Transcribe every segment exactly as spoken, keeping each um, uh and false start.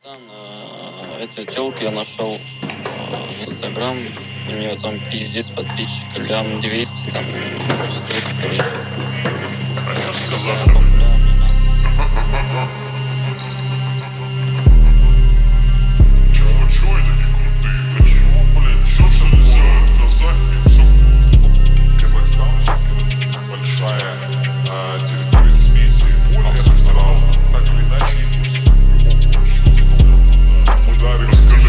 На этой телке я нашел э, инстаграм, у нее там пиздец подписчиков, лям двести, там, стоит, короче. Чего это не крутые? А чего, блядь, все, что нельзя отказать, и все. Казахстан большая э, территория смеси абсолютно разных. Так или иначе, импульс в любом обществе становится. Мы дарим, расскажи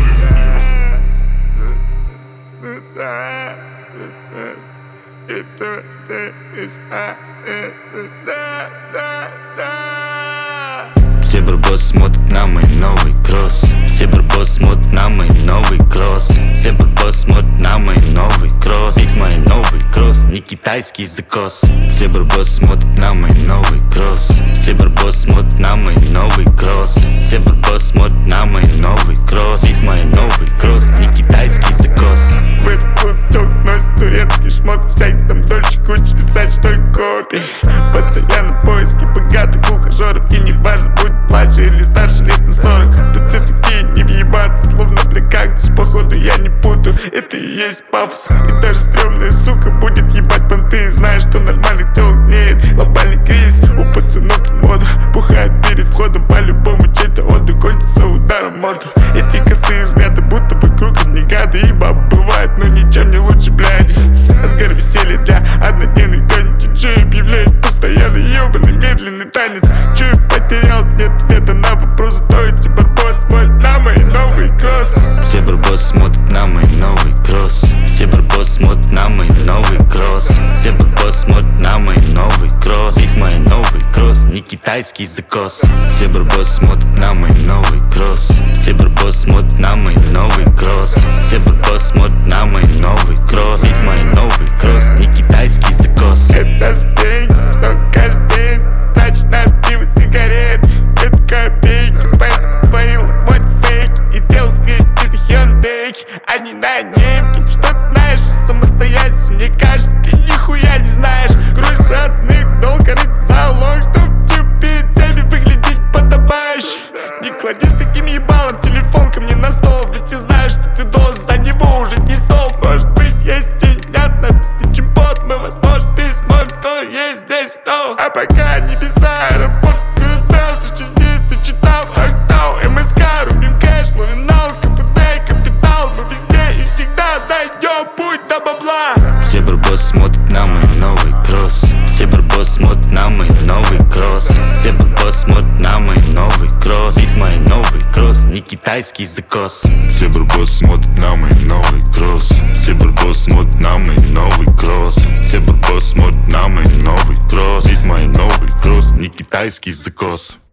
Все барбосы смотрят на мой новый кросс. Все барбосы смотрят на мой новый кросс. Все барбосы смотрят на мой новый кросс. Ведь мой новый кросс не китайский закос. Все барбосы смотрят на мой новый кросс. Все барбосы смотрят на мой новый кросс. Все барбосы смотрят на мой новый кросс. Ведь мой новый кросс не китайский закос. В этот клуб тёлк носит турецкий шмот. Всякий там дольше куча писать, что ли копий. Постоянно поиски богатых ухажеров. И не важно, будет младше или старше, лет на сорок. Тут все такие не въебаться, словно бля кактус. Походу я не путаю, это и есть пафос. И даже стрёмная сука будет ебать понты. Знаешь, что нормальных тёлок нет. Глобальный кризис, у пацанов тут мода. Пухает перед входом, по-любому чей-то отдых кончится ударом в морду. Эти косые взгляды, будто вокруг одни гады. И бабы бывают, но ничем не лучше, блядь. Разгар веселья для однодневных дёней. Диджей объявляет постоянно ёбаный медленный танец. Чё я потерялся, нет ответа на вопрос. Зато эти барбосы смотрят на мой новый кросс. Все барбосы смотрят на мой новый кросс. Все барбосы смотрят на мой новый кросс. Все барбосы смотрят на мой новый кросс. Ведь мой новый кросс не китайский закос. Все барбосы смотрят на мой новый кросс. Все барбосы смотрят на мой новый кросс. Все барбосы смотрят на мой новый кросс. Ведь мой новый кросс не китайский закос. Это раз в день, что каждый день тратишь на пиво, сигарет. Это копейки, поэтому твои вот фейки. И делал в кредиты хёндейки, а не на немки. Что ты знаешь о самостоятельности? Мне кажется, ты нихуя не знаешь. Грусть родных, долго рыть залог, чтоб тебе перед всеми выглядеть подобающе. Не клади с таким ебалом телефон ко мне на стол. Ведь я знаю, что ты должен за него уже не стол. Может быть, есть тенят на песте чемпот. Мы, возможно, пересмотрим, кто есть здесь, кто. А пока небеса, аэропорт, городал. Встреча здесь, ты читал Актау, МСК, рубим кэш, лавинал, КПД, капитал. Мы везде и всегда найдем путь до бабла. Все барбосы смотрят на мой новый кросс. Все барбосы смотрят на мой новый кросс. Все барбосы смотрят на мой новый кросс. Ведь мой новый кросс не китайский закос. Все барбосы смотрят на мой новый кросс. Все барбосы смотрят на мой новый кросс. Все барбосы смотрят на мой новый кросс. Ведь мой новый кросс не китайский закос.